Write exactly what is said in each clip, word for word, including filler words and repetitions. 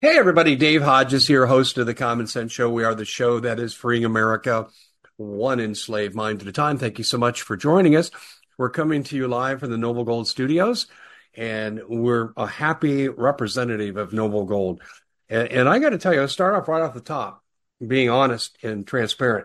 Hey, everybody. Dave Hodges here, host of the Common Sense Show. We are the show that is freeing America one enslaved mind at a time. Thank you so much for joining us. We're coming to you live from the Noble Gold Studios, and we're a happy representative of Noble Gold. And, and I got to tell you, I'll start off right off the top, being honest and transparent.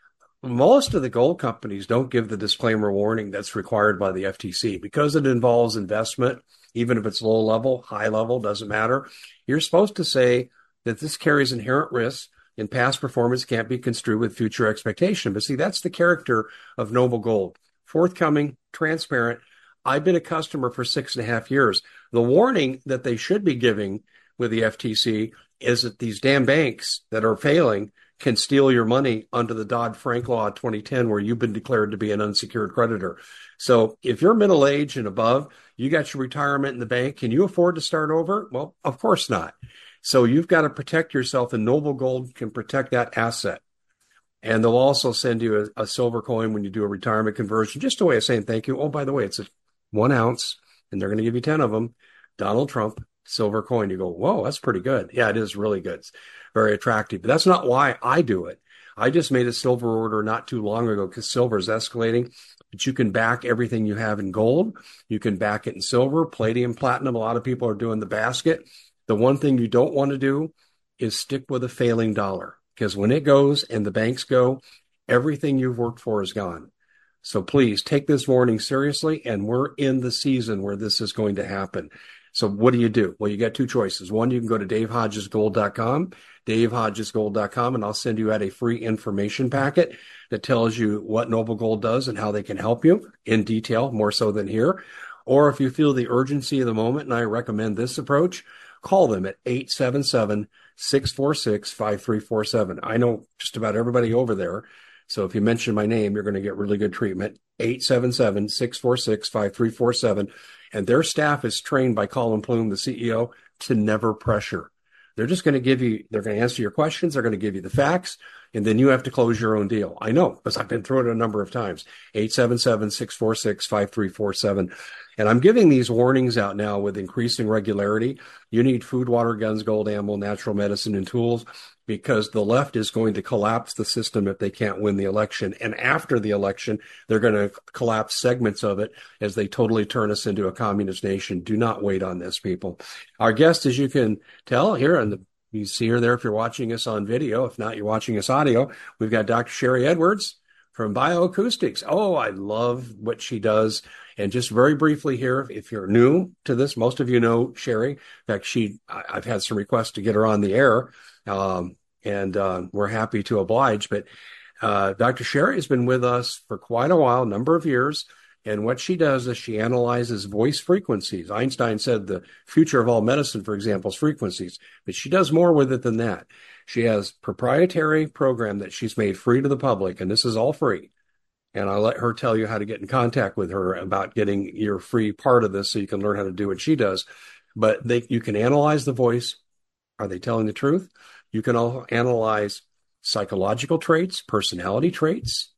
Most of the gold companies don't give the disclaimer warning that's required by the F T C because it involves investment, even if it's low level, high level, doesn't matter. You're supposed to say that this carries inherent risks and past performance can't be construed with future expectation. But see, that's the character of Noble Gold. Forthcoming, transparent. I've been a customer for six and a half years. The warning that they should be giving with the F T C is that these damn banks that are failing can steal your money under the Dodd-Frank law of twenty ten, where you've been declared to be an unsecured creditor. So if you're middle age and above, you got your retirement in the bank, can you afford to start over? Well, of course not. So you've got to protect yourself, and Noble Gold can protect that asset. And they'll also send you a, a silver coin when you do a retirement conversion, just a way of saying thank you. Oh, by the way, it's a one ounce, and they're going to give you ten of them. Donald Trump, silver coin. You go, whoa, that's pretty good. Yeah, it is really good. It's very attractive. But that's not why I do it. I just made a silver order not too long ago because silver is escalating. But you can back everything you have in gold. You can back it in silver, palladium, platinum. A lot of people are doing the basket. The one thing you don't want to do is stick with a failing dollar, because when it goes and the banks go, everything you've worked for is gone. So please take this warning seriously, and we're in the season where this is going to happen. So what do you do? Well, you got two choices. One, you can go to dave hodges gold dot com, dave hodges gold dot com, and I'll send you out a free information packet that tells you what Noble Gold does and how they can help you in detail, more so than here. Or if you feel the urgency of the moment, and I recommend this approach, call them at eight seven seven, six four six, five three four seven. I know just about everybody over there. So if you mention my name, you're going to get really good treatment. eight seven seven, six four six, five three four seven. And their staff is trained by Colin Plume, the C E O, to never pressure. They're just going to give you, they're going to answer your questions. They're going to give you the facts. And then you have to close your own deal. I know, because I've been through it a number of times. eight seven seven, six four six, five three four seven. And I'm giving these warnings out now with increasing regularity. You need food, water, guns, gold, ammo, natural medicine, and tools, because the left is going to collapse the system if they can't win the election. And after the election, they're going to collapse segments of it as they totally turn us into a communist nation. Do not wait on this, people. Our guest, as you can tell here, and the, you see her there if you're watching us on video. If not, you're watching us audio. We've got Doctor Sherry Edwards from Bioacoustics. Oh, I love what she does. And just very briefly here, if you're new to this, most of you know Sherry. In fact, she, I've had some requests to get her on the air. Um, and uh, we're happy to oblige. But uh, Doctor Sherry has been with us for quite a while, a number of years. And what she does is she analyzes voice frequencies. Einstein said the future of all medicine, for example, is frequencies. But she does more with it than that. She has proprietary program that she's made free to the public, and this is all free. And I'll let her tell you how to get in contact with her about getting your free part of this so you can learn how to do what she does. But they, you can analyze the voice. Are they telling the truth? You can also analyze psychological traits, personality traits,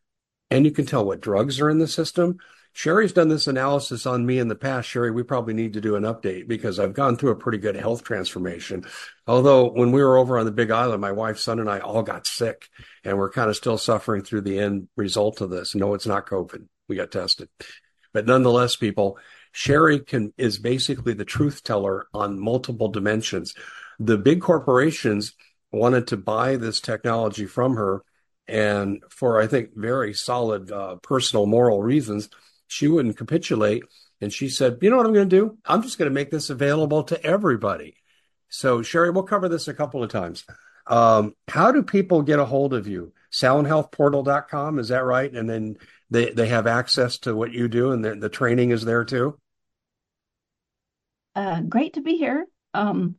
and you can tell what drugs are in the system. Sherry's done this analysis on me in the past. Sherry, we probably need to do an update because I've gone through a pretty good health transformation. Although when we were over on the Big Island, my wife, son, and I all got sick, and we're kind of still suffering through the end result of this. No, it's not COVID. We got tested. But nonetheless, people, Sherry can is basically the truth teller on multiple dimensions. The big corporations wanted to buy this technology from her, and for, I think, very solid uh, personal moral reasons, she wouldn't capitulate. And she said, you know what I'm going to do? I'm just going to make this available to everybody. So, Sherry, we'll cover this a couple of times. Um, how do people get a hold of you? sound health portal dot com, is that right? And then they, they have access to what you do, and the, the training is there too? Uh, great to be here. Um,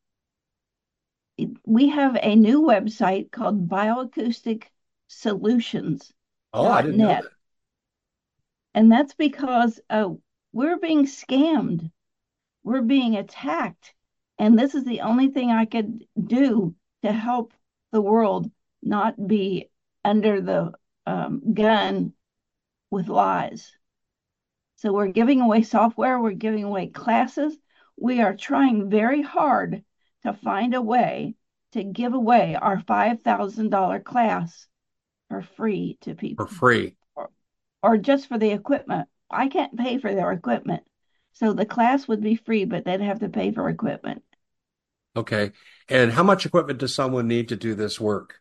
we have a new website called bioacoustic solutions Oh, I dot didn't know net, that. and that's because uh, we're being scammed. We're being attacked. And this is the only thing I could do to help the world not be under the um, gun with lies. So we're giving away software, we're giving away classes. We are trying very hard to find a way to give away our five thousand dollars class for free to For people, free. or, or just for the equipment. I can't pay for their equipment. So the class would be free, but they'd have to pay for equipment. Okay. And how much equipment does someone need to do this work?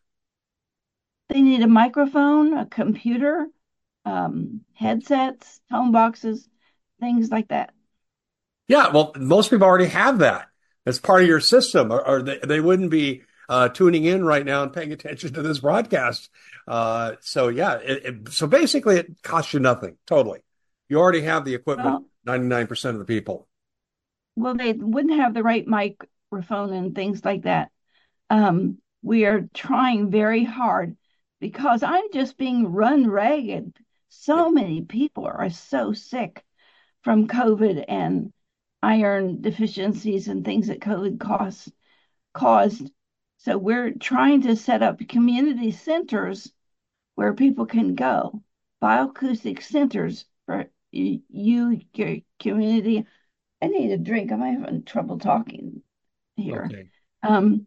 They need a microphone, a computer, um, headsets, tone boxes, things like that. Yeah, well, most people already have that. It's part of your system, or, or they, they wouldn't be uh, tuning in right now and paying attention to this broadcast. Uh, so yeah, it, it, so basically it costs you nothing, totally. You already have the equipment, Well, ninety-nine percent of the people. well, they wouldn't have the right microphone and things like that. Um, we are trying very hard because I'm just being run ragged. Yeah. So many people are so sick from COVID and iron deficiencies and things that COVID caused caused. So we're trying to set up community centers where people can go, bioacoustic centers for you, your community. I need a drink. I'm having trouble talking here. Okay. Um,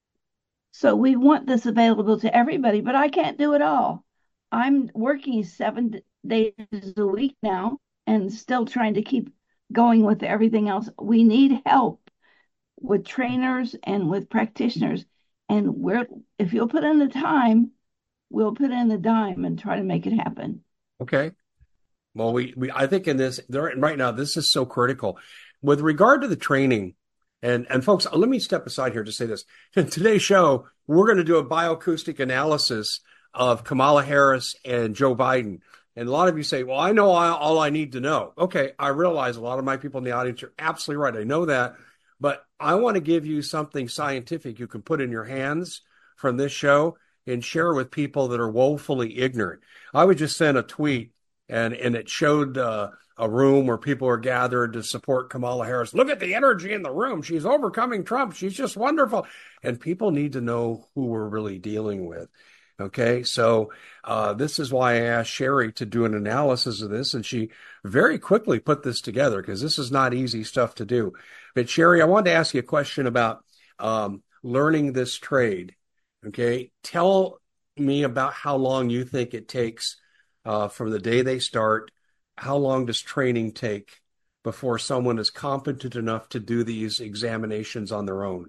so we want this available to everybody, but I can't do it all. I'm working seven days a week now and still trying to keep going with everything else. We need help with trainers and with practitioners. And we're, if you'll put in the time, we'll put in the dime and try to make it happen. Okay. Well, we, we I think in this there right now, this is so critical. With regard to the training, and and folks, let me step aside here to say this. In today's show, we're going to do a bioacoustic analysis of Kamala Harris and Joe Biden. And a lot of you say, well, I know all, all I need to know. Okay, I realize a lot of my people in the audience are absolutely right. I know that. But I want to give you something scientific you can put in your hands from this show and share with people that are woefully ignorant. I would just send a tweet and, and it showed uh, a room where people are gathered to support Kamala Harris. Look at the energy in the room. She's overcoming Trump. She's just wonderful. And people need to know who we're really dealing with. Okay, so uh, this is why I asked Sherry to do an analysis of this, and she very quickly put this together because this is not easy stuff to do. But Sherry, I wanted to ask you a question about um, learning this trade. Okay, tell me about how long you think it takes uh, from the day they start. How long does training take before someone is competent enough to do these examinations on their own?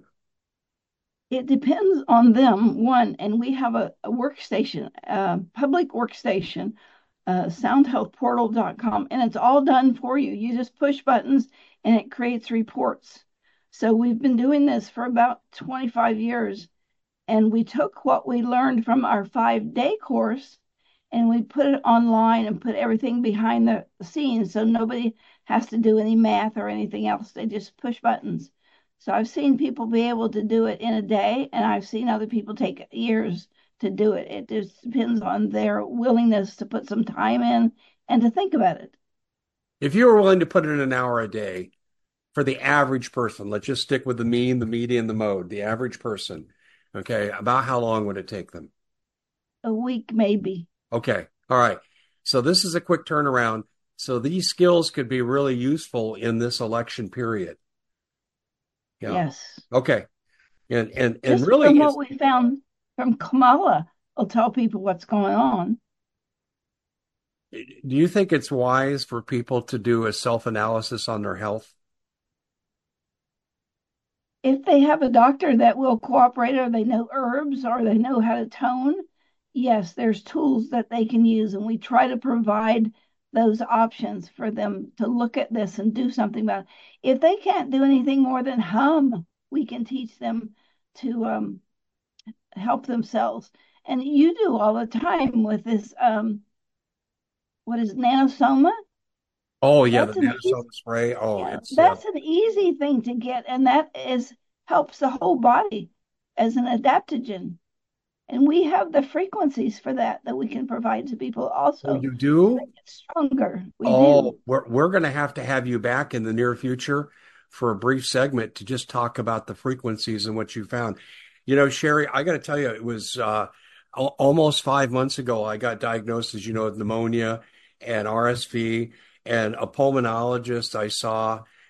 It depends on them, one, and we have a, a workstation, a public workstation, uh, sound health portal dot com, and it's all done for you. You just push buttons and it creates reports. So we've been doing this for about twenty-five years, and we took what we learned from our five-day course and we put it online and put everything behind the scenes so nobody has to do any math or anything else. They just push buttons. So I've seen people be able to do it in a day, and I've seen other people take years to do it. It just depends on their willingness to put some time in and to think about it. If you were willing to put in an hour a day for the average person, let's just stick with the mean, the median, the mode, the average person, okay, about how long would it take them? A week, maybe. Okay, all right. So this is a quick turnaround. So these skills could be really useful in this election period. Yeah. Yes. Okay. And and and Just really, from it's, what we found from Kamala, will tell people what's going on. do you think it's wise for people to do a self-analysis on their health? If they have a doctor that will cooperate, or they know herbs, or they know how to tone, yes, there's tools that they can use. And we try to provide those options for them to look at this and do something about it. If they can't do anything more than hum, we can teach them to um, help themselves. And you do all the time with this, um, what is it, nanosoma? Oh yeah, the That's an easy, nanosoma spray. Oh, yeah, it's uh, that's an easy thing to get, and that is helps the whole body as an adaptogen. And we have the frequencies for that that we can provide to people oh, also you to do? make it stronger. We Oh, do. we're we're going to have to have you back in the near future for a brief segment to just talk about the frequencies and what you found. You know, Sherry, I got to tell you, it was uh, al- almost five months ago. I got diagnosed, as you know, with pneumonia and R S V, and a pulmonologist I saw.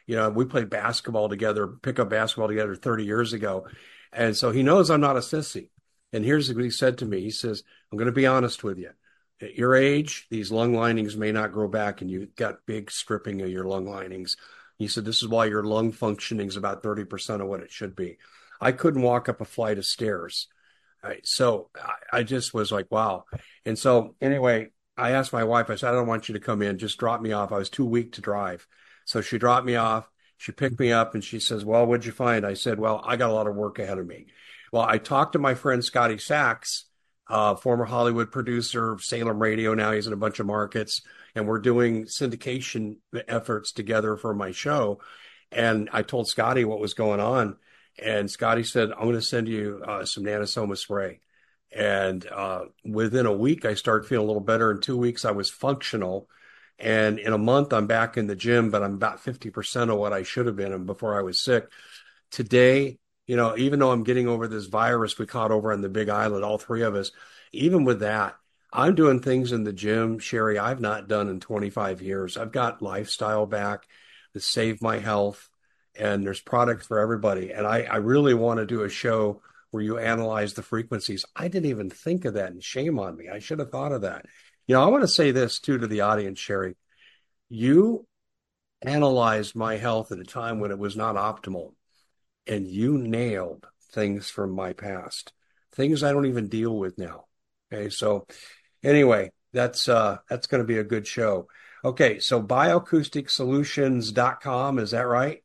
You know, we played basketball together, pickup basketball together thirty years ago. And so he knows I'm not a sissy. And here's what he said to me. He says, I'm going to be honest with you. At your age, these lung linings may not grow back, and you've got big stripping of your lung linings. He said, this is why your lung functioning is about thirty percent of what it should be. I couldn't walk up a flight of stairs. Right. So I, I just was like, wow. And so anyway, I asked my wife, I said, I don't want you to come in. Just drop me off. I was too weak to drive. So she dropped me off. She picked me up and she says, well, what'd you find? I said, well, I got a lot of work ahead of me. Well, I talked to my friend Scotty Sachs, uh, former Hollywood producer, Salem Radio. Now he's in a bunch of markets, and we're doing syndication efforts together for my show. And I told Scotty what was going on. And Scotty said, I'm going to send you uh, some Nanosoma spray. And uh, within a week, I started feeling a little better. In two weeks, I was functional. And in a month, I'm back in the gym, but I'm about fifty percent of what I should have been before I was sick. Today, you know, even though I'm getting over this virus we caught over on the Big Island, all three of us, even with that, I'm doing things in the gym, Sherry, I've not done in twenty-five years. I've got lifestyle back that saved my health, and there's products for everybody. And I, I really want to do a show where you analyze the frequencies. I didn't even think of that, and shame on me. I should have thought of that. You know, I want to say this too to the audience, Sherry. You analyzed my health at a time when it was not optimal, and you nailed things from my past, things I don't even deal with now. Okay, so anyway, that's uh, that's going to be a good show. Okay, so bioacoustic solutions dot com, is that right?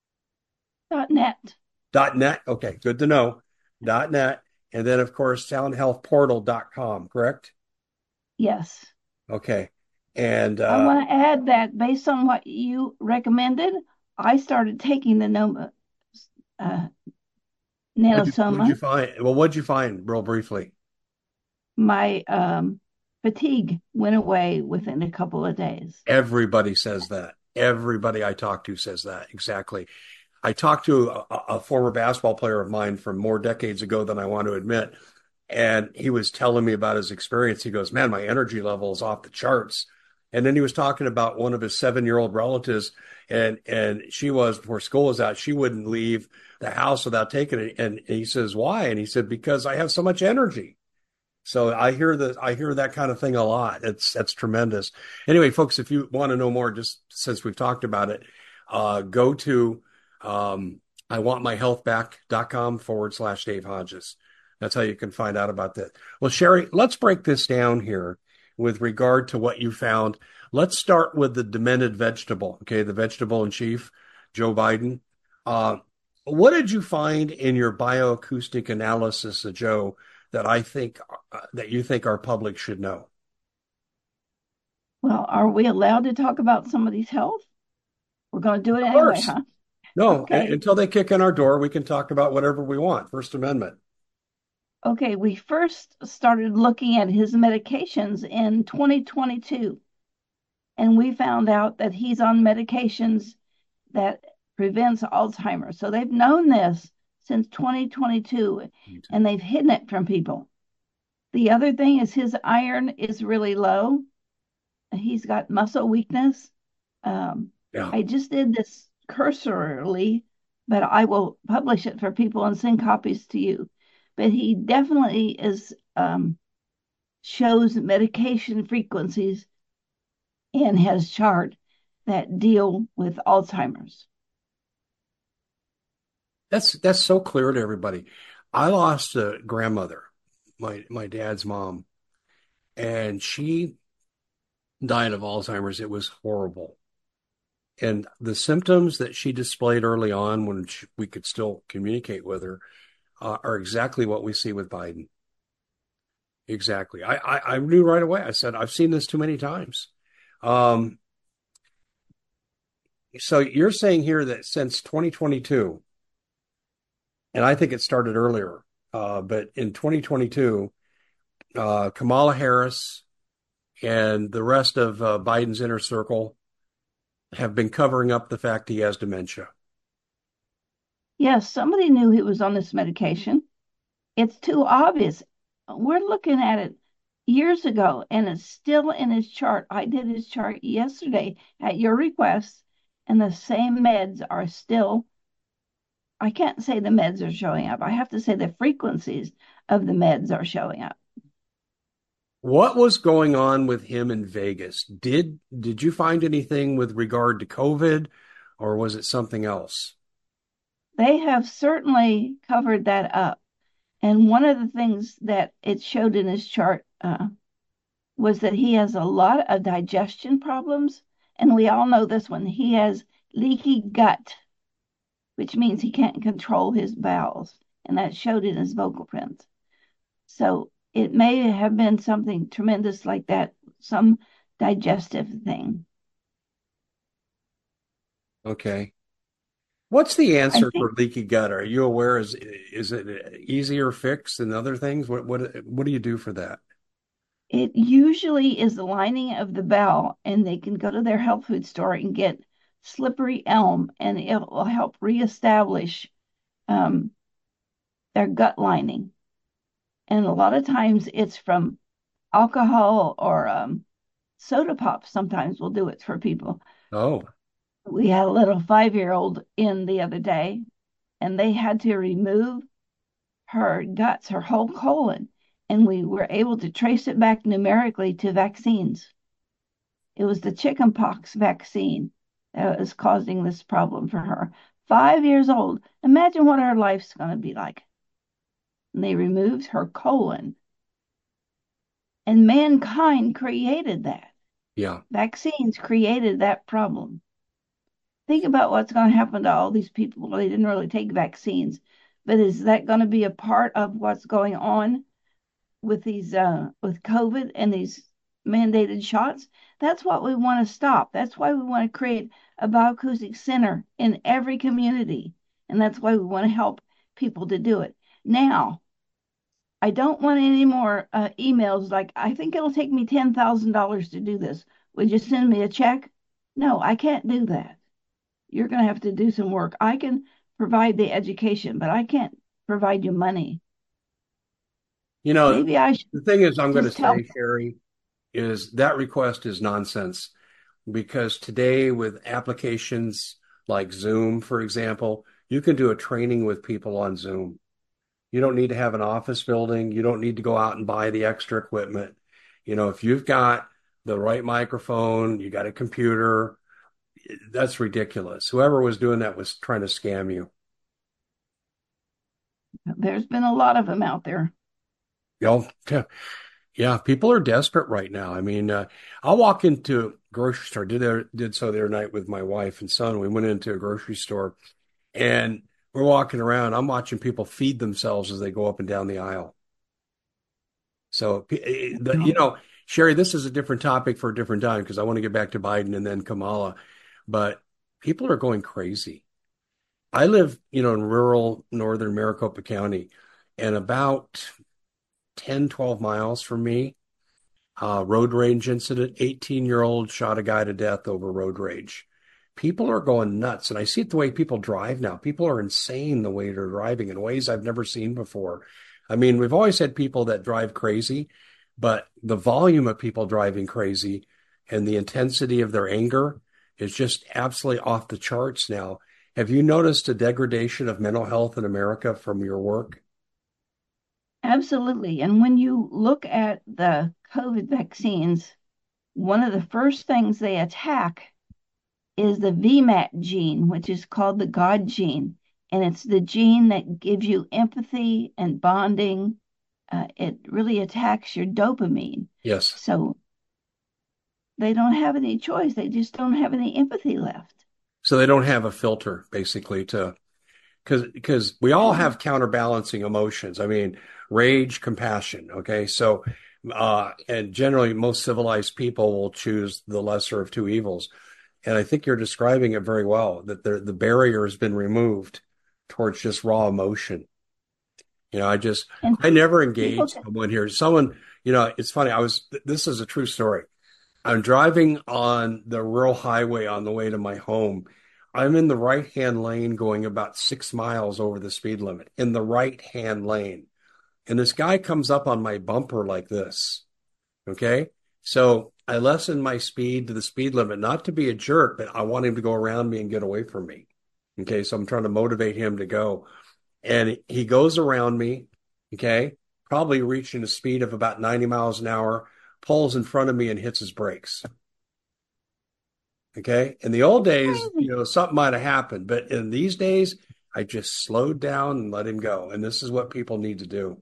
Dot net. Dot net. Okay, good to know. Dot net. And then, of course, sound health portal dot com, correct? Yes. Okay. And uh, I want to add that based on what you recommended, I started taking the Noma, uh, what'd you, what'd you Nanosoma. find? Well, what'd you find, real briefly? My um, fatigue went away within a couple of days. Everybody says that. Everybody I talk to says that. Exactly. I talked to a, a former basketball player of mine from more decades ago than I want to admit. And he was telling me about his experience. He goes, man, my energy level is off the charts. And then he was talking about one of his seven-year-old relatives, and and she was, before school was out, she wouldn't leave the house without taking it. And he says, why? And he said, because I have so much energy. So I hear that I hear that kind of thing a lot. It's that's tremendous. Anyway, folks, if you want to know more, just since we've talked about it, uh, go to um, I want my health back dot com forward slash Dave Hodges. That's how you can find out about that. Well, Sherry, let's break this down here with regard to what you found. Let's start with the demented vegetable, okay, the vegetable in chief, Joe Biden. Uh, what did you find in your bioacoustic analysis of Joe that I think uh, that you think our public should know? Well, are we allowed to talk about somebody's health? We're going to do it Of anyway, course. huh? No, a- Okay. until they kick in our door, we can talk about whatever we want. First Amendment. Okay, we first started looking at his medications in twenty twenty-two, and we found out that he's on medications that prevents Alzheimer's. So they've known this since twenty twenty-two, and they've hidden it from people. The other thing is his iron is really low. He's got muscle weakness. Um, Yeah. I just did this cursorily, but I will publish it for people and send copies to you. But he definitely is um, shows medication frequencies in his chart that deal with Alzheimer's. That's that's so clear to everybody. I lost a grandmother, my my dad's mom, and she died of Alzheimer's. It was horrible. And the symptoms that she displayed early on when she, we could still communicate with her uh, are exactly what we see with Biden. Exactly. I, I, I knew right away. I said, I've seen this too many times. Um, so you're saying here that since twenty twenty-two, and I think it started earlier, uh, but in twenty twenty-two, uh, Kamala Harris and the rest of uh, Biden's inner circle have been covering up the fact he has dementia. Yes, somebody knew he was on this medication. It's too obvious. We're looking at it years ago, and it's still in his chart. I did his chart yesterday at your request, and the same meds are still, I can't say the meds are showing up. I have to say the frequencies of the meds are showing up. What was going on with him in Vegas? Did did you find anything with regard to COVID, or was it something else? They have certainly covered that up. And one of the things that it showed in his chart uh, was that he has a lot of digestion problems. And we all know this one. He has leaky gut, which means he can't control his bowels. And that showed in his vocal prints. So it may have been something tremendous like that, some digestive thing. Okay. What's the I answer think for leaky gut? Are you aware? Is is it easier fix than other things? What what what do you do for that? it usually is the lining of the bowel, and they can go to their health food store and get slippery elm, and it will help reestablish um, their gut lining. And a lot of times it's from alcohol or um, soda pop, sometimes will do it for people. Oh, We had a little five year old in the other day, and they had to remove her guts, her whole colon, and we were able to trace it back numerically to vaccines. It was the chickenpox vaccine that was causing this problem for her. Five years old. Imagine what her life's going to be like. And they removed her colon. And mankind created that. yeah. Vaccines created that problem. Think about what's going to happen to all these people. Well, they didn't really take vaccines, but is that going to be a part of what's going on with these uh, with COVID and these mandated shots? That's what we want to stop. That's why we want to create a bioacoustic center in every community, and that's why we want to help people to do it. Now, I don't want any more uh, emails like, I think it'll take me ten thousand dollars to do this. Would you send me a check? No, I can't do that. You're going to have to do some work. I can provide the education, but I can't provide you money. You know, Maybe I should the thing is, I'm going to just tell. say, Sherry, is that request is nonsense because today with applications like Zoom, for example, you can do a training with people on Zoom. You don't need to have an office building. You don't need to go out and buy the extra equipment. You know, if you've got the right microphone, you got a computer, that's ridiculous. Whoever was doing that was trying to scam you. There's been a lot of them out there. You know, yeah, yeah, people are desperate right now. I mean, uh, I'll walk into a grocery store. Did there, did so the other night with my wife and son. We went into a grocery store and we're walking around. I'm watching people feed themselves as they go up and down the aisle. So, eh, the, you know, Sherry, this is a different topic for a different time because I want to get back to Biden and then Kamala. But people are going crazy. I live, you know, in rural northern Maricopa County, and about ten, twelve miles from me, uh, road rage incident, eighteen year old shot a guy to death over road rage. People are going nuts. And I see it the way people drive now. People are insane the way they're driving in ways I've never seen before. I mean, we've always had people that drive crazy, but the volume of people driving crazy and the intensity of their anger is just absolutely off the charts now. Have you noticed a degradation of mental health in America from your work? Absolutely. And when you look at the COVID vaccines, one of the first things they attack is the V MAT gene, which is called the God gene. And it's the gene that gives you empathy and bonding. Uh, it really attacks your dopamine. Yes. So they don't have any choice. They just don't have any empathy left. So they don't have a filter basically to, because because we all have counterbalancing emotions. I mean, rage, compassion. Okay. So, uh, and generally most civilized people will choose the lesser of two evils. And I think you're describing it very well, that the, the barrier has been removed towards just raw emotion. You know, I just, And I never people, engaged someone here. Someone, you know, it's funny. I was, this is a true story. I'm driving on the rural highway on the way to my home. I'm in the right-hand lane going about six miles over the speed limit in the right-hand lane. And this guy comes up on my bumper like this. Okay. So I lessen my speed to the speed limit, not to be a jerk, but I want him to go around me and get away from me. Okay, so I'm trying to motivate him to go. And he goes around me, okay, probably reaching a speed of about ninety miles an hour, pulls in front of me and hits his brakes. Okay. In the old days, you know, something might have happened, but in these days, I just slowed down and let him go. And this is what people need to do.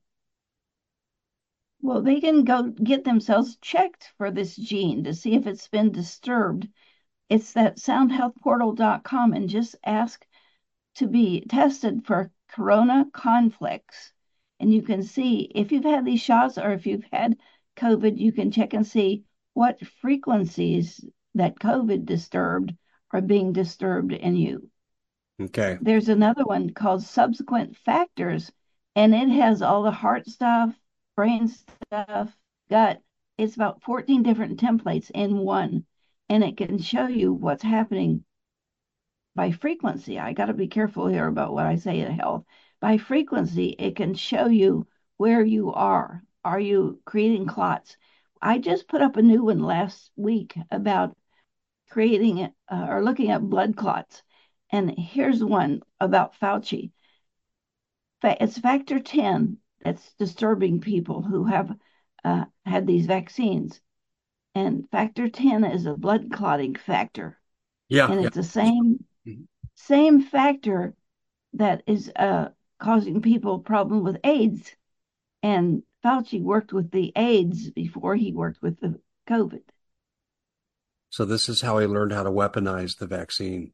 Well, they can go get themselves checked for this gene to see if it's been disturbed. It's that sound health portal dot com and just ask to be tested for corona conflicts. And you can see if you've had these shots or if you've had COVID, you can check and see what frequencies that COVID disturbed are being disturbed in you. Okay. There's another one called subsequent factors, and it has all the heart stuff, brain stuff, gut. It's about fourteen different templates in one, and it can show you what's happening by frequency. I got to be careful here about what I say in health. By frequency, it can show you where you are. Are you creating clots? I just put up a new one last week about creating uh, or looking at blood clots. And here's one about Fauci. It's factor ten that's disturbing people who have uh, had these vaccines. And factor ten is a blood clotting factor. Yeah. And Yeah. it's the same same factor that is uh, causing people problem with AIDS. And Fauci worked with the AIDS before he worked with the COVID. So this is how he learned how to weaponize the vaccine.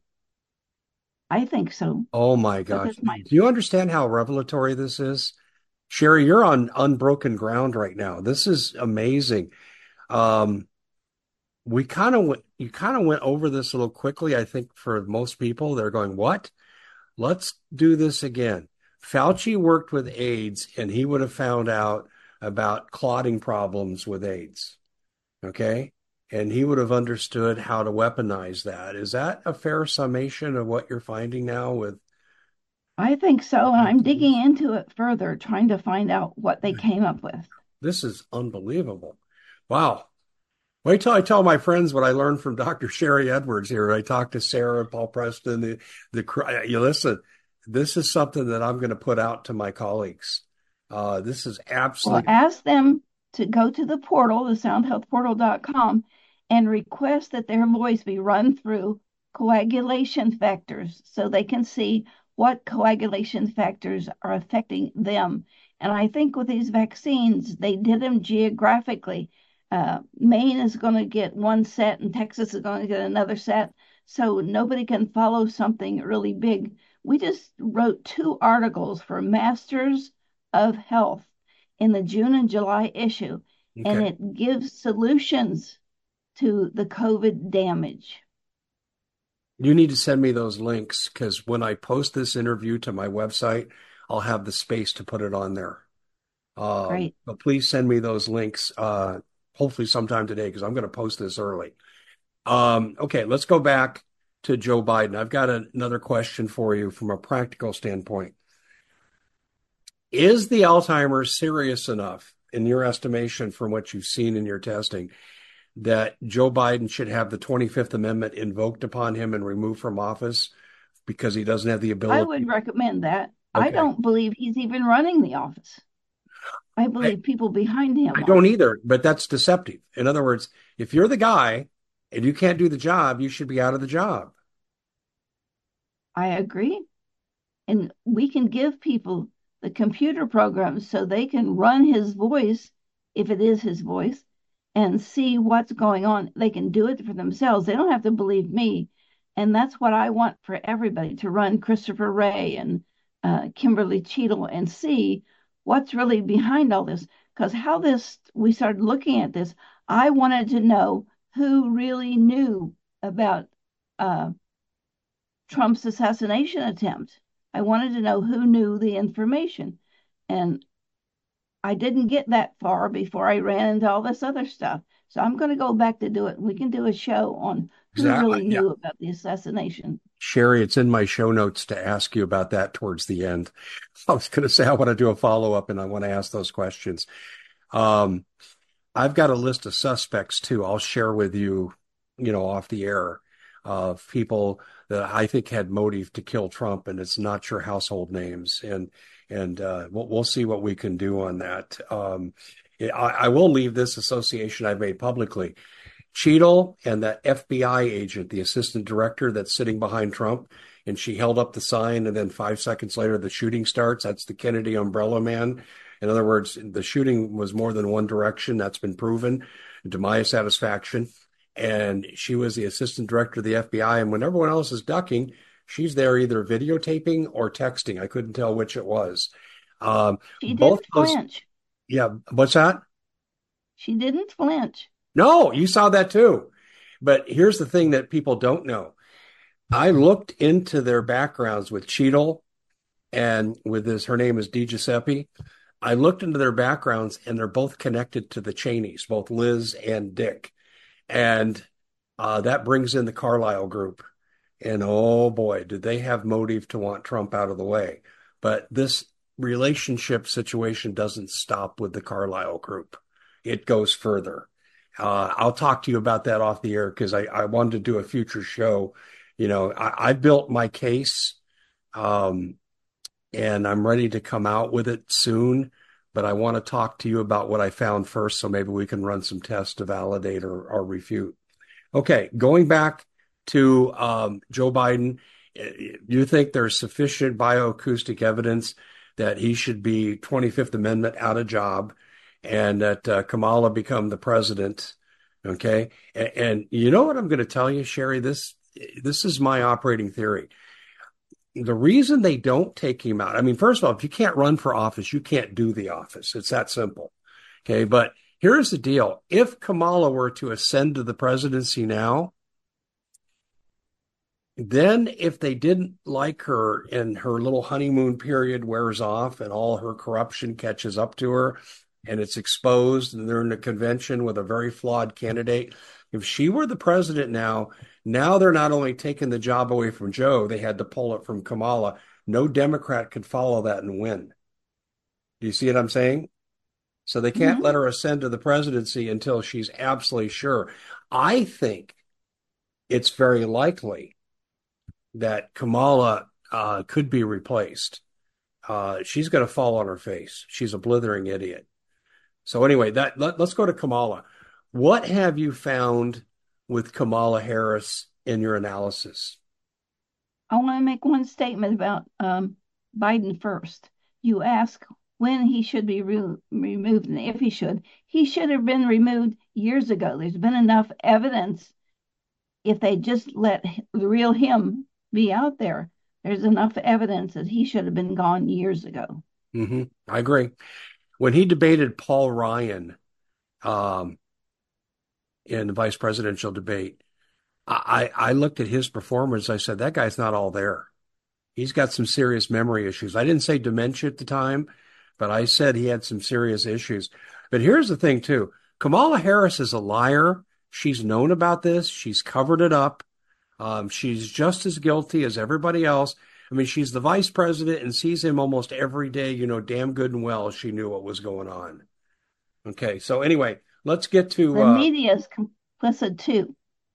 I think so. Oh my gosh. My... Do you understand how revelatory this is? Sherry, you're on unbroken ground right now. This is amazing. Um, we kind of went, you kind of went over this a little quickly. I think for most people, they're going, what? Let's do this again. Fauci worked with AIDS and he would have found out about clotting problems with AIDS. Okay. And he would have understood how to weaponize that. Is that a fair summation of what you're finding now with? I think so. And I'm digging into it further, trying to find out what they came up with. This is unbelievable. Wow. Wait till I tell my friends what I learned from Doctor Sherry Edwards here. I talked to Sarah, Paul Preston, the, the, you listen, this is something that I'm going to put out to my colleagues. Uh, this is absolutely. Well, ask them to go to the portal, the sound health portal dot com, and request that their voice be run through coagulation factors so they can see what coagulation factors are affecting them. And I think with these vaccines, they did them geographically. Uh, Maine is going to get one set and Texas is going to get another set. So nobody can follow something really big. We just wrote two articles for Masters of Health in the June and July issue, okay. And it gives solutions to the COVID damage. You need to send me those links because when I post this interview to my website, I'll have the space to put it on there. Um, Great. But please send me those links, uh, hopefully sometime today because I'm going to post this early. Um, okay, let's go back to Joe Biden. I've got a, another question for you from a practical standpoint. Is the Alzheimer's serious enough, in your estimation, from what you've seen in your testing, that Joe Biden should have the twenty-fifth Amendment invoked upon him and removed from office because he doesn't have the ability? I would recommend that. Okay. I don't believe he's even running the office. I believe I, people behind him I are. don't either, but that's deceptive. In other words, if you're the guy and you can't do the job, you should be out of the job. I agree. And we can give people the computer programs so they can run his voice, if it is his voice, and see what's going on. They can do it for themselves. They don't have to believe me. And that's what I want for everybody, to run Christopher Wray and uh, Kimberly Cheadle and see what's really behind all this. Because how this, we started looking at this, I wanted to know who really knew about uh, Trump's assassination attempt. I wanted to know who knew the information. And I didn't get that far before I ran into all this other stuff. So I'm going to go back to do it. We can do a show on who exactly. really knew yeah. about the assassination. Sherry, it's in my show notes to ask you about that towards the end. I was going to say I want to do a follow-up and I want to ask those questions. Um, I've got a list of suspects too. I'll share with you, you know, off the air of people that I think had motive to kill Trump, and it's not your household names. And and uh, we'll, we'll see what we can do on that. Um, I, I will leave this association I've made publicly. Cheadle and that F B I agent, the assistant director that's sitting behind Trump, and she held up the sign, and then five seconds later, the shooting starts. That's the Kennedy Umbrella Man. In other words, the shooting was more than one direction. That's been proven to my satisfaction. And she was the assistant director of the F B I. And when everyone else is ducking, she's there either videotaping or texting. I couldn't tell which it was. Um, She both didn't those, flinch. yeah. What's that? She didn't flinch. No, you saw that too. But here's the thing that people don't know. I looked into their backgrounds with Cheadle and with this, her name is DiGiuseppe. I looked into their backgrounds and they're both connected to the Cheneys, both Liz and Dick. And uh, that brings in the Carlyle group. And oh boy, did they have motive to want Trump out of the way. But this relationship situation doesn't stop with the Carlyle group. It goes further. Uh, I'll talk to you about that off the air because I, I wanted to do a future show. You know, I, I built my case um, and I'm ready to come out with it soon. But I want to talk to you about what I found first, so maybe we can run some tests to validate or, or refute. Okay, going back to um, Joe Biden, you think there's sufficient bioacoustic evidence that he should be twenty-fifth Amendment out of job and that uh, Kamala become the president? Okay, and, and you know what I'm going to tell you, Sherry? This this is my operating theory. The reason they don't take him out, I mean, first of all, if you can't run for office, you can't do the office. It's that simple. Okay. But here's the deal. If Kamala were to ascend to the presidency now, then if they didn't like her and her little honeymoon period wears off and all her corruption catches up to her and it's exposed and they're in a convention with a very flawed candidate, if she were the president now, now they're not only taking the job away from Joe, they had to pull it from Kamala. No Democrat could follow that and win. Do you see what I'm saying? So they can't Mm-hmm. let her ascend to the presidency until she's absolutely sure. I think it's very likely that Kamala uh, could be replaced. Uh, she's going to fall on her face. She's a blithering idiot. So anyway, that let, let's go to Kamala. What have you found with Kamala Harris in your analysis? I want to make one statement about um, Biden first. You ask when he should be re- removed and if he should. He should have been removed years ago. There's been enough evidence. If they just let the real him be out there, there's enough evidence that he should have been gone years ago. Mm-hmm. I agree. When he debated Paul Ryan um, in the vice presidential debate, I, I looked at his performance. I said, that guy's not all there. He's got some serious memory issues. I didn't say dementia at the time, but I said he had some serious issues. But here's the thing, too. Kamala Harris is a liar. She's known about this. She's covered it up. Um, she's just as guilty as everybody else. I mean, she's the vice president and sees him almost every day. You know, damn good and well, she knew what was going on. Okay, so anyway, let's get to. The uh, media is complicit too.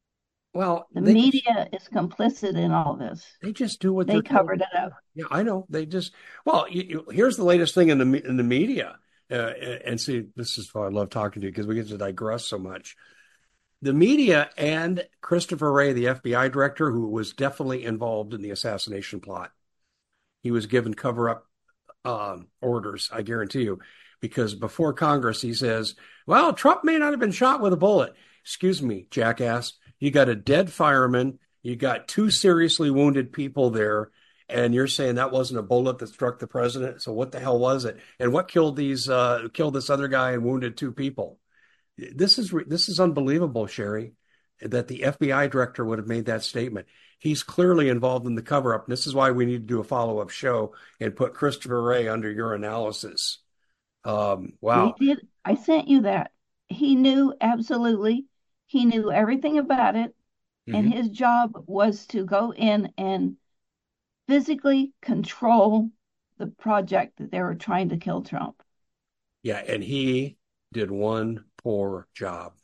Well, The they just, media is complicit in all this. they just do what They they're told. covered it up. Yeah, I know. They just, well, you, you, here's the latest thing in the me- in the media. Uh, and see, this is why I love talking to you because we get to digress so much. The media and Christopher Wray, the F B I director, who was definitely involved in the assassination plot, he was given cover-up um, orders, I guarantee you, because before Congress, he says, well, Trump may not have been shot with a bullet. Excuse me, jackass. You got a dead fireman. You got two seriously wounded people there. And you're saying that wasn't a bullet that struck the president. So what the hell was it? And what killed these, uh, killed this other guy and wounded two people? This is, this is unbelievable, Sherry, that the F B I director would have made that statement. He's clearly involved in the cover-up. This is why we need to do a follow-up show and put Christopher Wray under your analysis. Um, wow. We did. I sent you that. He knew absolutely. He knew everything about it. Mm-hmm. And his job was to go in and physically control the project that they were trying to kill Trump. Yeah, and he did one poor job.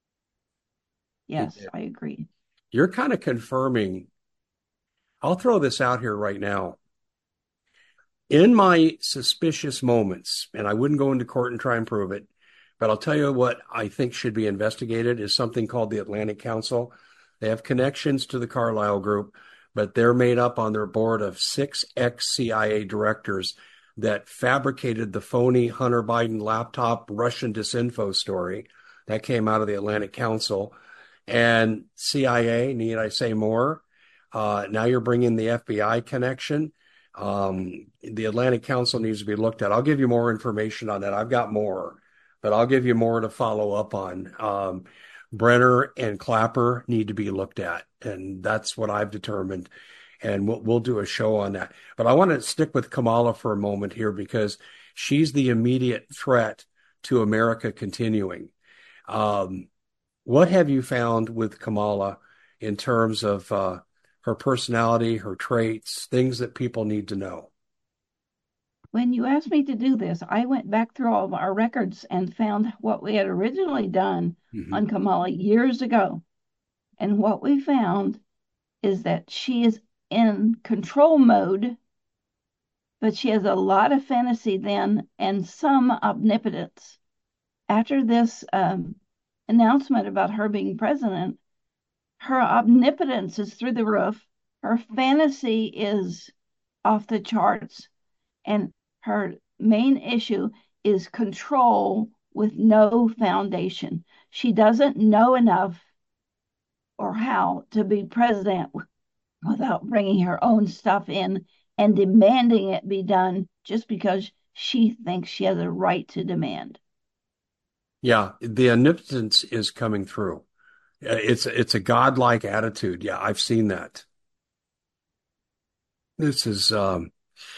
He Yes, did. I agree. You're kind of confirming. I'll throw this out here right now. In my suspicious moments, and I wouldn't go into court and try and prove it, but I'll tell you what I think should be investigated is something called the Atlantic Council. They have connections to the Carlyle Group, but they're made up on their board of six ex-C I A directors that fabricated the phony Hunter Biden laptop Russian disinfo story that came out of the Atlantic Council. And C I A, need I say more? Uh, now you're bringing the F B I connection. Um, the Atlantic Council needs to be looked at. I'll give you more information on that. I've got more, but I'll give you more to follow up on. Um, Brenner and Clapper need to be looked at, and that's what I've determined. And we'll, we'll do a show on that. But I want to stick with Kamala for a moment here because she's the immediate threat to America continuing. Um, what have you found with Kamala in terms of uh, her personality, her traits, things that people need to know? When you asked me to do this, I went back through all of our records and found what we had originally done mm-hmm. on Kamala years ago. And what we found is that she is in control mode, but she has a lot of fantasy then and some omnipotence. After this um, announcement about her being president, her omnipotence is through the roof. Her fantasy is off the charts. And her main issue is control with no foundation. She doesn't know enough or how to be president without bringing her own stuff in and demanding it be done just because she thinks she has a right to demand. Yeah, the omnipotence is coming through. It's it's a godlike attitude. Yeah, I've seen that. This is um,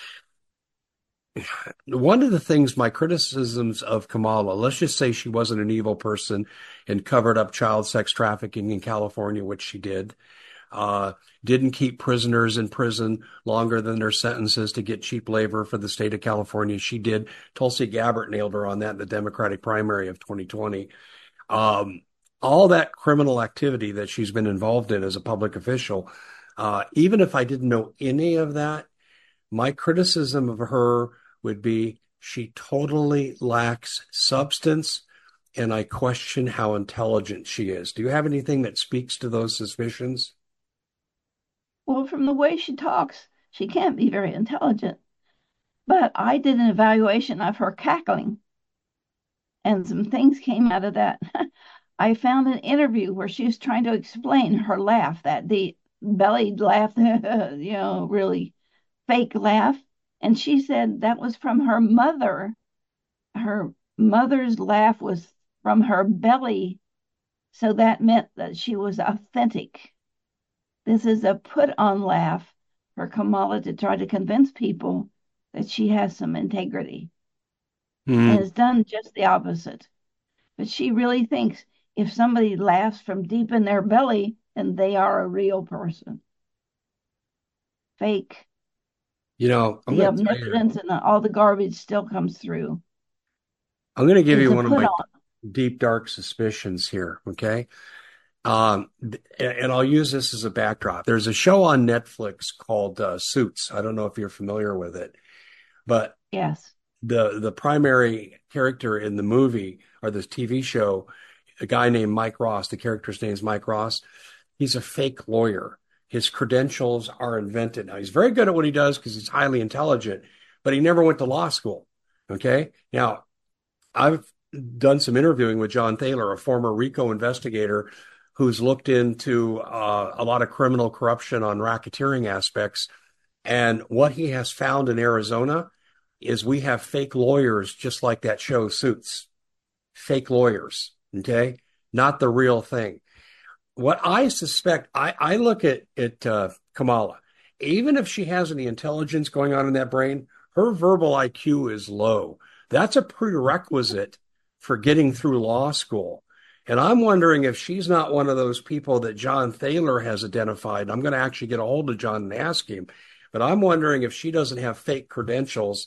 one of the things, my criticisms of Kamala, let's just say she wasn't an evil person and covered up child sex trafficking in California, which she did. Uh, didn't keep prisoners in prison longer than their sentences to get cheap labor for the state of California. She did. Tulsi Gabbard nailed her on that in the Democratic primary of twenty twenty. Um, all that criminal activity that she's been involved in as a public official, uh, even if I didn't know any of that, my criticism of her would be she totally lacks substance, and I question how intelligent she is. Do you have anything that speaks to those suspicions? Well, from the way she talks, she can't be very intelligent. But I did an evaluation of her cackling, and some things came out of that. I found an interview where she was trying to explain her laugh, that the bellied laugh, you know, really fake laugh. And she said that was from her mother. Her mother's laugh was from her belly. So that meant that she was authentic. This is a put-on laugh for Kamala to try to convince people that she has some integrity. Mm-hmm. And has done just the opposite. But she really thinks if somebody laughs from deep in their belly, then they are a real person. Fake. You know, I'm the omnipotence and all the garbage still comes through. I'm going to give it's you one of my on. deep, dark suspicions here, okay? Um, and I'll use this as a backdrop. There's a show on Netflix called uh, Suits. I don't know if you're familiar with it, but yes, the the primary character in the movie or this T V show, a guy named Mike Ross. The character's name is Mike Ross. He's a fake lawyer. His credentials are invented. Now, he's very good at what he does because he's highly intelligent, but he never went to law school. Okay. Now, I've done some interviewing with John Thaler, a former RICO investigator who's looked into uh, a lot of criminal corruption on racketeering aspects. And what he has found in Arizona is we have fake lawyers, just like that show Suits. Fake lawyers, okay? Not the real thing. What I suspect, I, I look at, at uh, Kamala, even if she has any intelligence going on in that brain, her verbal I Q is low. That's a prerequisite for getting through law school. And I'm wondering if she's not one of those people that John Thaler has identified. I'm going to actually get a hold of John and ask him. But I'm wondering if she doesn't have fake credentials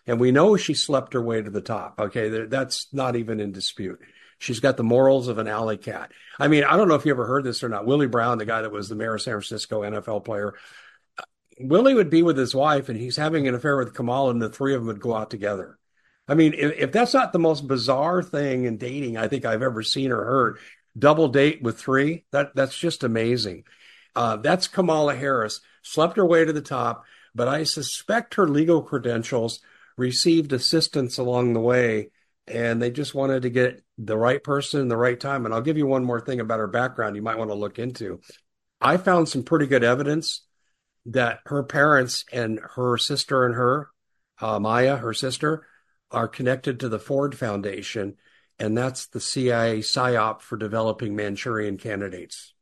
And we know she slept her way to the top. Okay, that's not even in dispute. She's got the morals of an alley cat. I mean, I don't know if you ever heard this or not. Willie Brown, the guy that was the mayor of San Francisco, N F L player, Willie would be with his wife and he's having an affair with Kamala, and the three of them would go out together. I mean, if, if that's not the most bizarre thing in dating I think I've ever seen or heard, double date with three, that that's just amazing. Uh, that's Kamala Harris, slept her way to the top, but I suspect her legal credentials received assistance along the way, and they just wanted to get the right person in the right time. And I'll give you one more thing about her background you might want to look into. I found some pretty good evidence that her parents and her sister and her, uh, Maya, her sister, are connected to the Ford Foundation, and that's the C I A psyop for developing Manchurian candidates.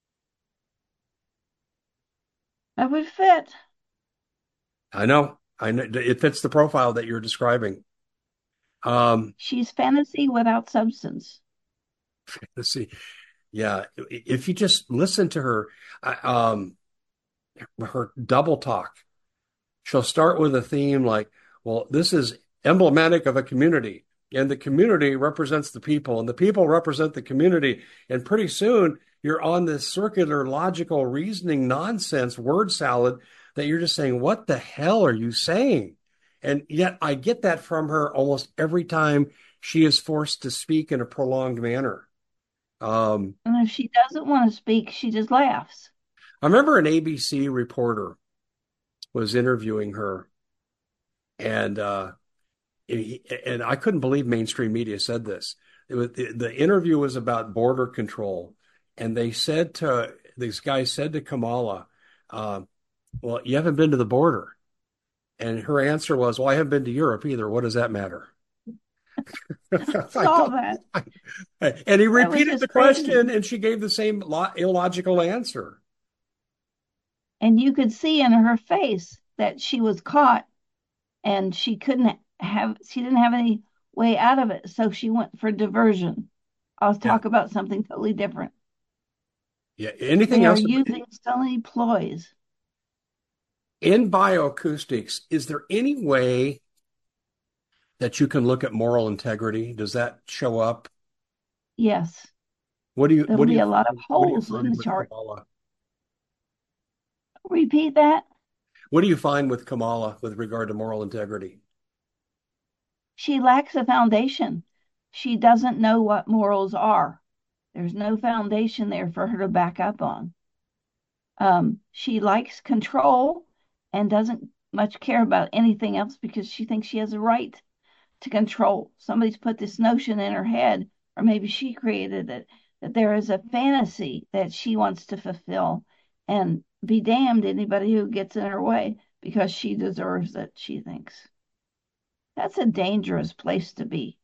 That would fit. I know. I know. It fits the profile that you're describing. Um, She's fantasy without substance. let's see. Yeah. If you just listen to her, um, her double talk, she'll start with a theme like, well, this is emblematic of a community, and the community represents the people, and the people represent the community. And pretty soon you're on this circular, logical, reasoning nonsense word salad that you're just saying, what the hell are you saying? And yet I get that from her almost every time she is forced to speak in a prolonged manner. Um, and if she doesn't want to speak, she just laughs. I remember an A B C reporter was interviewing her, and uh, and I couldn't believe mainstream media said this. It was, the, the interview was about border control, and they said to these guys said to Kamala, uh, "Well, you haven't been to the border," and her answer was, "Well, I haven't been to Europe either. What does that matter?" Saw that. And he repeated the question, crazy. and she gave the same lo- illogical answer. And you could see in her face that she was caught, and she couldn't have, she didn't have any way out of it. So she went for diversion. I'll talk yeah. about something totally different. Yeah. Anything they else? They are using so many ploys. In bioacoustics, is there any way that you can look at moral integrity? Does that show up? Yes. What do you? There'll what do be you, a lot of holes in the chart. Kamala? Repeat that. What do you find with Kamala with regard to moral integrity? She lacks a foundation. She doesn't know what morals are. There's no foundation there for her to back up on. Um, she likes control and doesn't much care about anything else because she thinks she has a right to control. Somebody's put this notion in her head, or maybe she created it, that there is a fantasy that she wants to fulfill, and be damned anybody who gets in her way because she deserves it, she thinks. That's a dangerous place to be.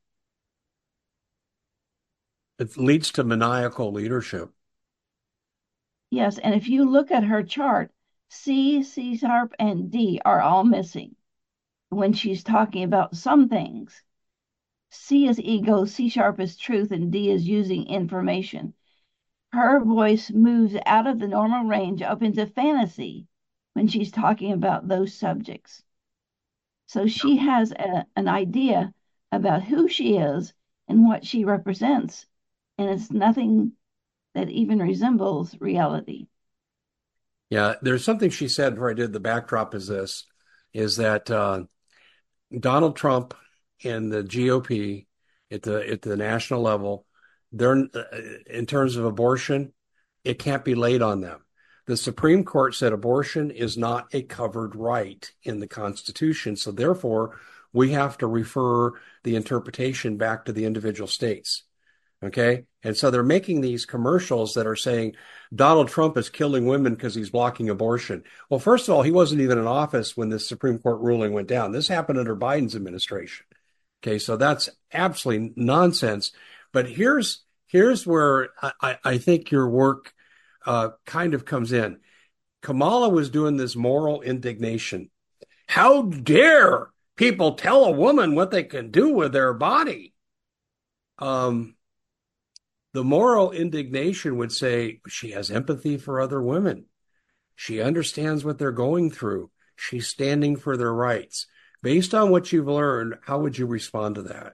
It leads to maniacal leadership. Yes, and if you look at her chart, C, C sharp, and D are all missing when she's talking about some things. C is ego, C sharp is truth, and D is using information. Her voice moves out of the normal range up into fantasy when she's talking about those subjects. So she has a, an idea about who she is and what she represents, and it's nothing that even resembles reality. Yeah, there's something she said before I did the backdrop is this, is that uh, Donald Trump and the G O P at the at the national level, they're in terms of abortion, it can't be laid on them. The Supreme Court said abortion is not a covered right in the Constitution, so therefore we have to refer the interpretation back to the individual states. Okay. And so they're making these commercials that are saying Donald Trump is killing women because he's blocking abortion. Well, first of all, he wasn't even in office when this Supreme Court ruling went down. This happened under Biden's administration. Okay. So that's absolutely nonsense. But here's, here's where I, I think your work uh, kind of comes in. Kamala was doing this moral indignation. How dare people tell a woman what they can do with their body? Um, The moral indignation would say she has empathy for other women. She understands what they're going through. She's standing for their rights. Based on what you've learned, how would you respond to that?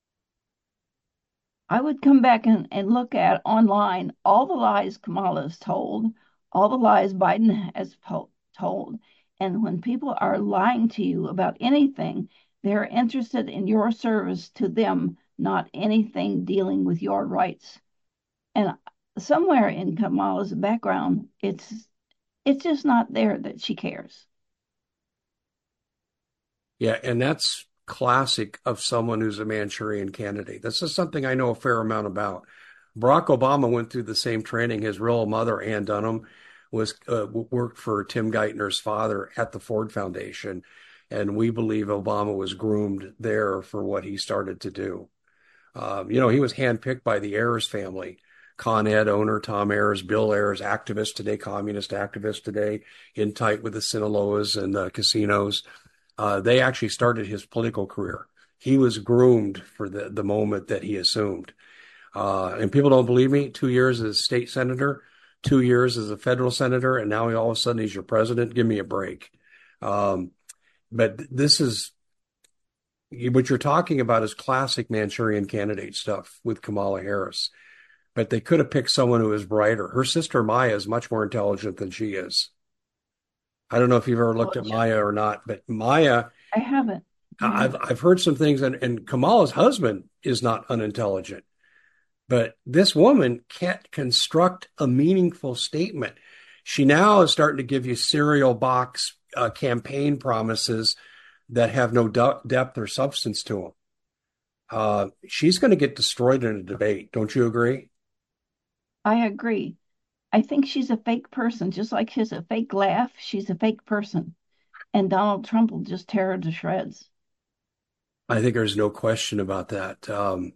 I would come back and, and look at online all the lies Kamala has told, all the lies Biden has po- told. And when people are lying to you about anything, they're interested in your service to them, not anything dealing with your rights. And somewhere in Kamala's background, it's it's just not there that she cares. Yeah, and that's classic of someone who's a Manchurian candidate. This is something I know a fair amount about. Barack Obama went through the same training. His real mother, Ann Dunham, was uh, worked for Tim Geithner's father at the Ford Foundation, and we believe Obama was groomed there for what he started to do. Um, you know, he was handpicked by the Ayers family. Con Ed owner Tom Ayers, Bill Ayers, activist today, communist activist today, in tight with the Sinaloas and the casinos. Uh, they actually started his political career. He was groomed for the, the moment that he assumed. Uh, and people don't believe me. Two years as state senator, two years as a federal senator, and now he, all of a sudden he's your president. Give me a break. Um, but this is what you're talking about is classic Manchurian candidate stuff with Kamala Harris. But they could have picked someone who is brighter. Her sister Maya is much more intelligent than she is. I don't know if you've ever looked at Maya or not, but Maya, I haven't. I've I've heard some things, and, and Kamala's husband is not unintelligent, but this woman can't construct a meaningful statement. She now is starting to give you cereal box uh, campaign promises that have no de- depth or substance to them. Uh, she's going to get destroyed in a debate. Don't you agree? I agree. I think she's a fake person, just like she's a fake laugh. She's a fake person. And Donald Trump will just tear her to shreds. I think there's no question about that. Um,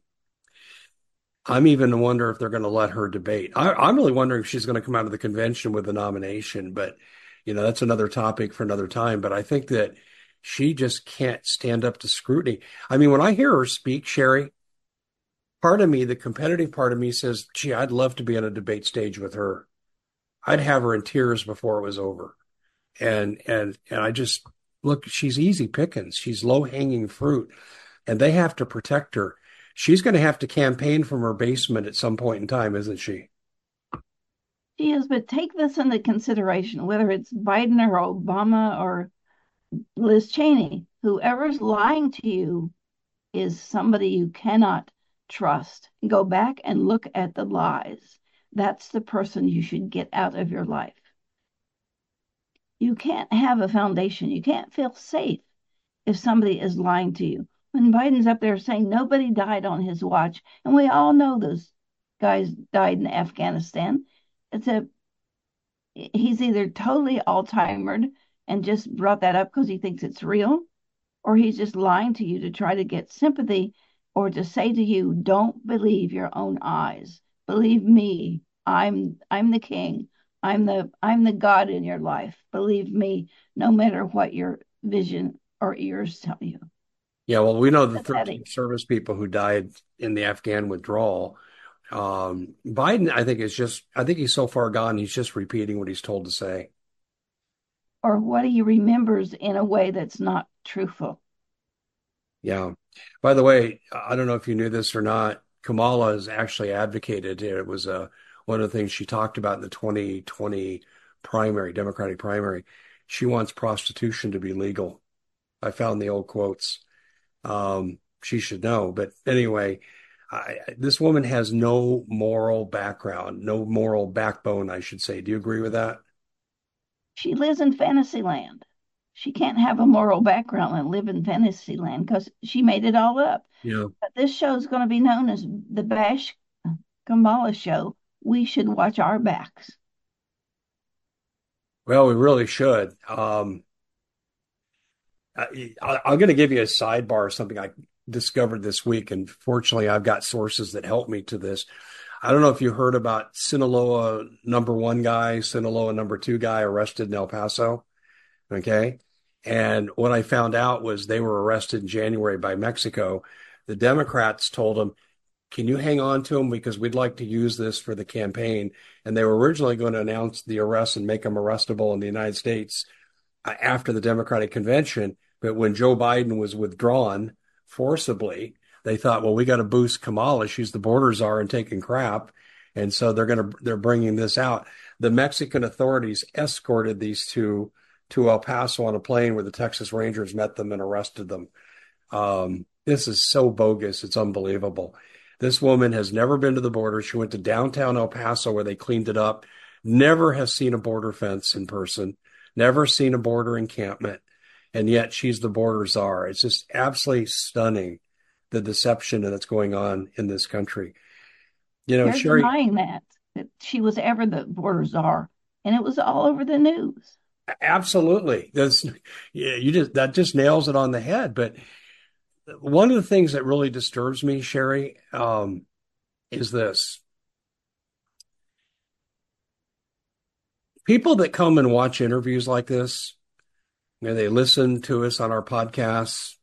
I'm even wonder if they're going to let her debate. I, I'm really wondering if she's going to come out of the convention with a nomination, but you know, that's another topic for another time. But I think that she just can't stand up to scrutiny. I mean, when I hear her speak, Sherry, part of me, the competitive part of me says, gee, I'd love to be on a debate stage with her. I'd have her in tears before it was over. And and and I just look, she's easy pickings. She's low hanging fruit, and they have to protect her. She's going to have to campaign from her basement at some point in time, isn't she? She is, but take this into consideration, whether it's Biden or Obama or Liz Cheney, whoever's lying to you is somebody you cannot trust. Go back and look at the lies. That's the person you should get out of your life. You can't have a foundation. You can't feel safe if somebody is lying to you. When Biden's up there saying nobody died on his watch, and we all know those guys died in Afghanistan, it's a he's either totally Alzheimer'd and just brought that up because he thinks it's real, or he's just lying to you to try to get sympathy or to say to you, don't believe your own eyes. Believe me. I'm I'm the king. I'm the I'm the God in your life. Believe me, no matter what your vision or ears tell you. Yeah, well, we know the Pathetic. thirteen service people who died in the Afghan withdrawal. Um, Biden, I think, is just, I think he's so far gone, he's just repeating what he's told to say. Or what he remembers in a way that's not truthful. Yeah. By the way, I don't know if you knew this or not. Kamala has actually advocated, it was uh, one of the things she talked about in the twenty twenty primary, Democratic primary. She wants prostitution to be legal. I found the old quotes. Um, she should know. But anyway, I, this woman has no moral background, no moral backbone, I should say. Do you agree with that? She lives in Fantasyland. She can't have a moral background and live in Fantasyland because she made it all up. Yeah. But this show is going to be known as the Bash Kamala Show. We should watch our backs. Well, we really should. Um, I, I'm going to give you a sidebar of something I discovered this week, and fortunately, I've got sources that help me to this. I don't know if you heard about Sinaloa number one guy, Sinaloa number two guy arrested in El Paso. Okay. And what I found out was they were arrested in January by Mexico. The Democrats told them, can you hang on to them because we'd like to use this for the campaign? And they were originally going to announce the arrest and make them arrestable in the United States uh, after the Democratic convention. But when Joe Biden was withdrawn forcibly, they thought, well, we got to boost Kamala. She's the border czar and taking crap. And so they're going to, they're bringing this out. The Mexican authorities escorted these two to El Paso on a plane where the Texas Rangers met them and arrested them. Um, this is so bogus. It's unbelievable. This woman has never been to the border. She went to downtown El Paso where they cleaned it up, never has seen a border fence in person, never seen a border encampment. And yet she's the border czar. It's just absolutely stunning, the deception that's going on in this country. You know, They're Sherry, denying that, that she was ever the border czar. And it was all over the news. absolutely. That's, yeah, you just, that just nails it on the head. But one of the things that really disturbs me, Sherry, um, is this. People that come and watch interviews like this, and they listen to us on our podcasts,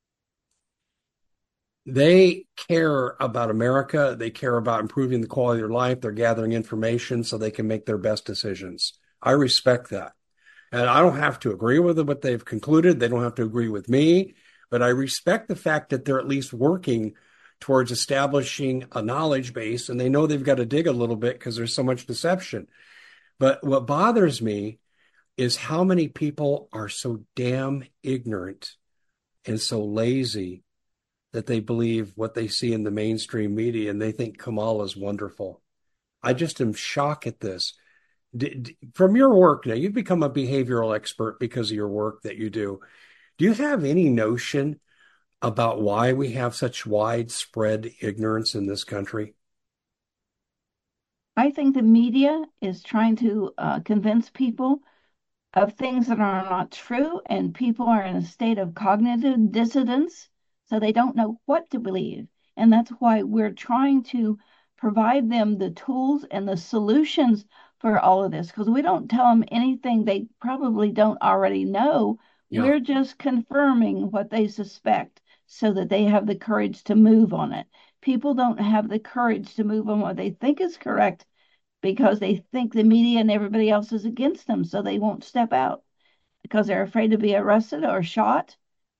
they care about America. They care about improving the quality of their life. They're gathering information so they can make their best decisions. I respect that. And I don't have to agree with what they've concluded. They don't have to agree with me, but I respect the fact that they're at least working towards establishing a knowledge base, and they know they've got to dig a little bit because there's so much deception. But what bothers me is how many people are so damn ignorant and so lazy that they believe what they see in the mainstream media and they think Kamala is wonderful. I just am shocked at this. D- d- from your work now, you've become a behavioral expert because of your work that you do. Do you have any notion about why we have such widespread ignorance in this country? I think the media is trying to uh, convince people of things that are not true, and people are in a state of cognitive dissonance, so they don't know what to believe. And that's why we're trying to provide them the tools and the solutions for all of this, because we don't tell them anything they probably don't already know. Yeah. We're just confirming what they suspect so that they have the courage to move on it. People don't have the courage to move on what they think is correct because they think the media and everybody else is against them, so they won't step out because they're afraid to be arrested or shot.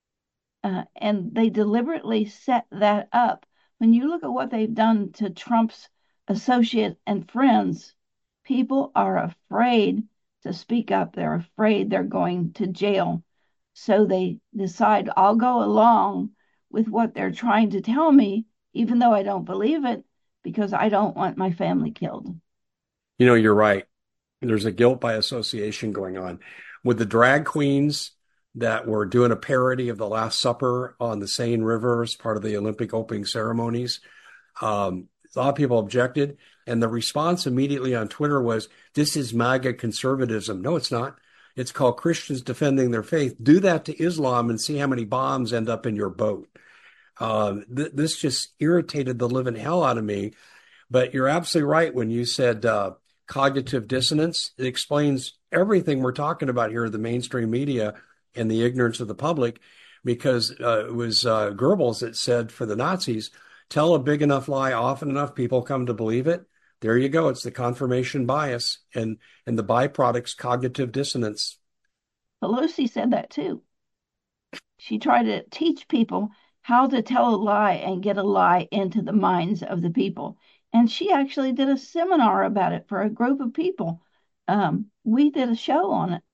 Uh, and they deliberately set that up. When you look at what they've done to Trump's associates and friends, people are afraid to speak up. They're afraid they're going to jail. So they decide, I'll go along with what they're trying to tell me, even though I don't believe it, because I don't want my family killed. You know, you're right. There's a guilt by association going on with the drag queens that were doing a parody of the Last Supper on the Seine River as part of the Olympic opening ceremonies. Um, a lot of people objected, and the response immediately on Twitter was, this is MAGA conservatism. No, it's not. It's called Christians defending their faith. Do that to Islam and see how many bombs end up in your boat. Um, th- this just irritated the living hell out of me. But you're absolutely right when you said uh, cognitive dissonance. It explains everything we're talking about here, the mainstream media and the ignorance of the public, because uh, it was uh, Goebbels that said for the Nazis, tell a big enough lie often enough, people come to believe it. There you go. It's the confirmation bias, and, and the byproduct's cognitive dissonance. Pelosi said that too. She tried to teach people how to tell a lie and get a lie into the minds of the people. And she actually did a seminar about it for a group of people. Um, we did a show on it.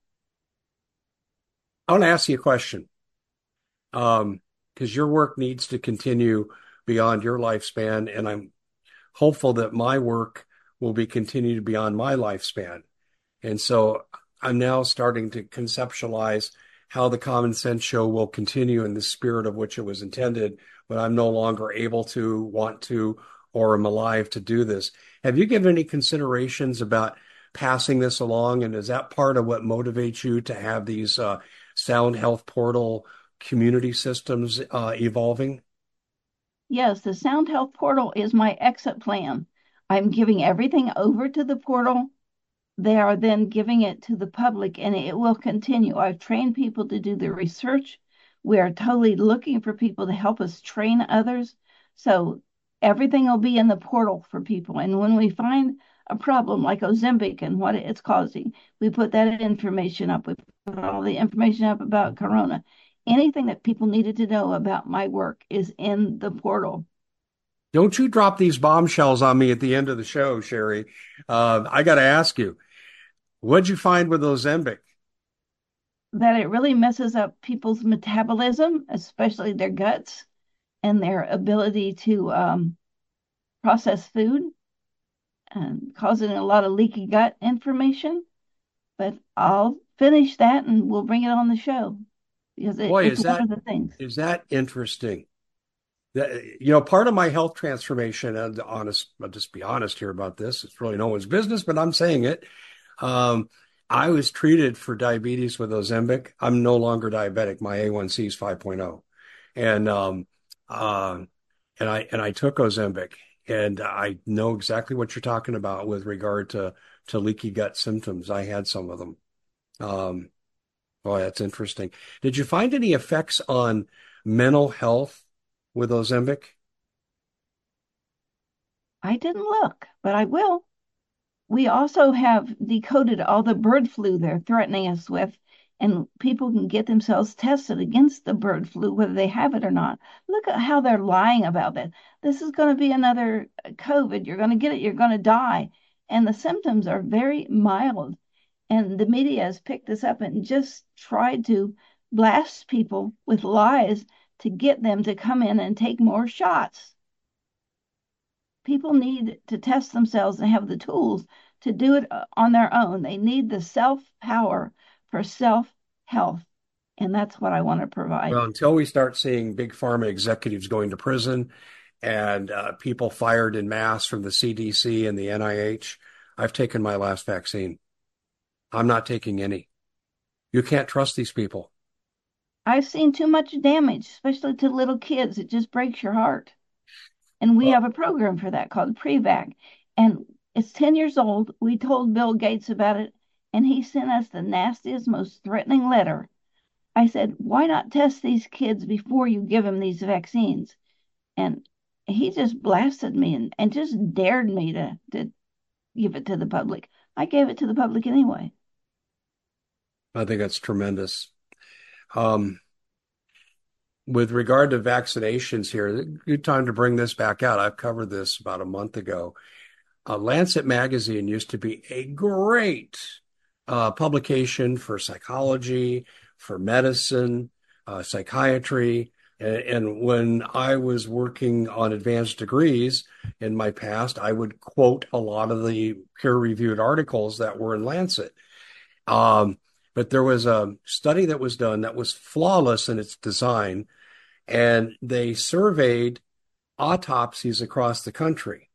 I want to ask you a question, um, because your work needs to continue beyond your lifespan, and I'm hopeful that my work will be continued beyond my lifespan. And so I'm now starting to conceptualize how the Common Sense Show will continue in the spirit of which it was intended when I'm no longer able to, want to, or am alive to do this. Have you given any considerations about passing this along? And is that part of what motivates you to have these uh, Sound Health Portal community systems uh, evolving? Yes, the Sound Health Portal is my exit plan. I'm giving everything over to the portal. They are then giving it to the public, and it will continue. I've trained people to do the research. We are totally looking for people to help us train others. So everything will be in the portal for people. And when we find a problem like Ozempic and what it's causing, we put that information up. We put all the information up about Corona. anything that people needed to know about my work is in the portal. Don't you drop these bombshells on me at the end of the show, Sherry. Uh, I got to ask you, what'd you find with Ozempic? That it really messes up people's metabolism, especially their guts and their ability to um, process food, and causing a lot of leaky gut information. But I'll finish that and we'll bring it on the show because it, Boy, it's is one that of the things. is that interesting. That, you know, part of my health transformation, and honest, I'll just be honest here about this. It's really no one's business, but I'm saying it. Um, I was treated for diabetes with Ozempic. I'm no longer diabetic. My A one C is five point oh. And um, uh, and I and I took Ozempic, and I know exactly what you're talking about with regard to to leaky gut symptoms. I had some of them. Um, oh, that's interesting. Did you find any effects on mental health with Ozempic? I didn't look, but I will. We also have decoded all the bird flu they're threatening us with, and people can get themselves tested against the bird flu, whether they have it or not. Look at how they're lying about that. This is going to be another COVID. You're going to get it. You're going to die. And the symptoms are very mild. And the media has picked this up and just tried to blast people with lies to get them to come in and take more shots. People need to test themselves and have the tools to do it on their own. They need the self power for self health. And that's what I want to provide. Well, until we start seeing big pharma executives going to prison and uh, people fired in mass from the C D C and the N I H, I've taken my last vaccine. I'm not taking any. You can't trust these people. I've seen too much damage, especially to little kids. It just breaks your heart. And we Well, have a program for that called Prevac. And it's ten years old. We told Bill Gates about it, and he sent us the nastiest, most threatening letter. I said, why not test these kids before you give them these vaccines? And he just blasted me and, and just dared me to, to give it to the public. I gave it to the public anyway. I think that's tremendous. Um, with regard to vaccinations here, good time to bring this back out. I've covered this about a month ago. Uh, Lancet magazine used to be a great uh, publication for psychology, for medicine, uh, psychiatry. And, and when I was working on advanced degrees in my past, I would quote a lot of the peer-reviewed articles that were in Lancet. Um, but there was a study that was done that was flawless in its design, and they surveyed autopsies across the country.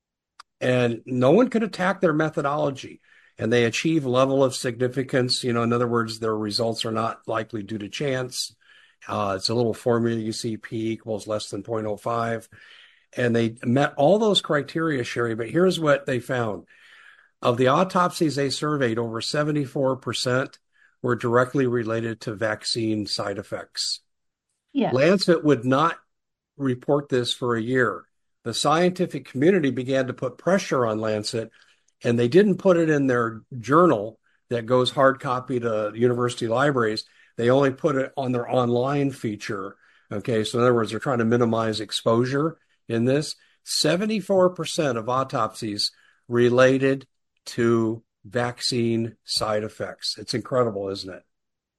And no one could attack their methodology. And they achieve level of significance. You know, in other words, their results are not likely due to chance. Uh, it's a little formula you see, P equals less than zero point zero five. And they met all those criteria, Sherry. But here's what they found. Of the autopsies they surveyed, over seventy-four percent were directly related to vaccine side effects. Yes. Lancet would not report this for a year. The scientific community began to put pressure on Lancet, and they didn't put it in their journal that goes hard copy to university libraries. They only put it on their online feature. Okay, so in other words, they're trying to minimize exposure in this. seventy-four percent of autopsies related to vaccine side effects. It's incredible, isn't it?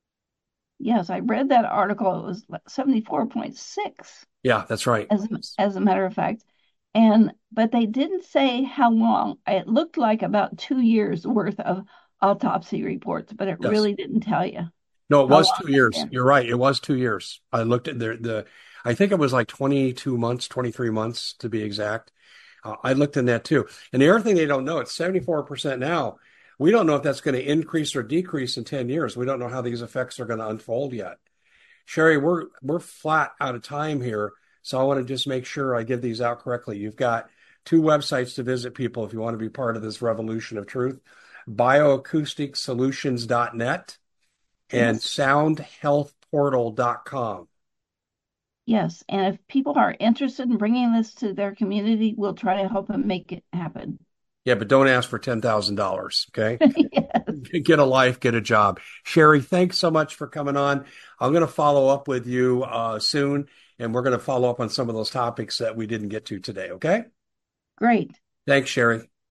Yes, I read that article. It was seventy-four point six, Yeah, that's right. as, as a matter of fact. And but they didn't say how long. It looked like about two years worth of autopsy reports, but it Yes. really didn't tell you No, it how was long two it's years. been. You're right. It was two years. I looked at the the I think it was like twenty-two months, twenty-three months to be exact. Uh, I looked in that too. And the other thing they don't know, it's seventy-four percent now. We don't know if that's going to increase or decrease in ten years. We don't know how these effects are going to unfold yet. Sherry, we're we're flat out of time here, so I want to just make sure I give these out correctly. You've got two websites to visit, people, if you want to be part of this revolution of truth: bioacoustic solutions dot net and Yes. sound health portal dot com. Yes. And if people are interested in bringing this to their community, we'll try to help them make it happen. Yeah, but don't ask for ten thousand dollars. Okay. Yes. Get a life, get a job. Sherry, thanks so much for coming on. I'm going to follow up with you uh, soon, and we're going to follow up on some of those topics that we didn't get to today. Okay. Great. Thanks, Sherry.